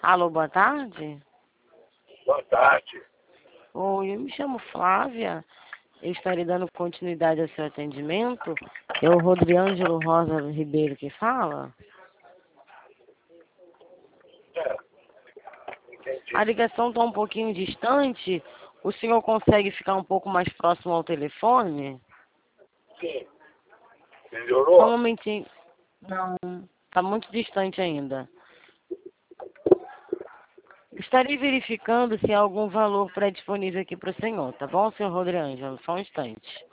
Alô, boa tarde. Boa tarde. Oi, eu me chamo Flávia. Eu estarei dando continuidade ao seu atendimento. É o Rodriângelo Rosa Ribeiro que fala. Entendi. A ligação está um pouquinho distante. O senhor consegue ficar um pouco mais próximo ao telefone? Sim. Só um Melhorou? momentinho. Não, está muito distante ainda. Estarei verificando se há algum valor pré-disponível aqui para o senhor, tá bom, senhor Rodriângelo? Só um instante.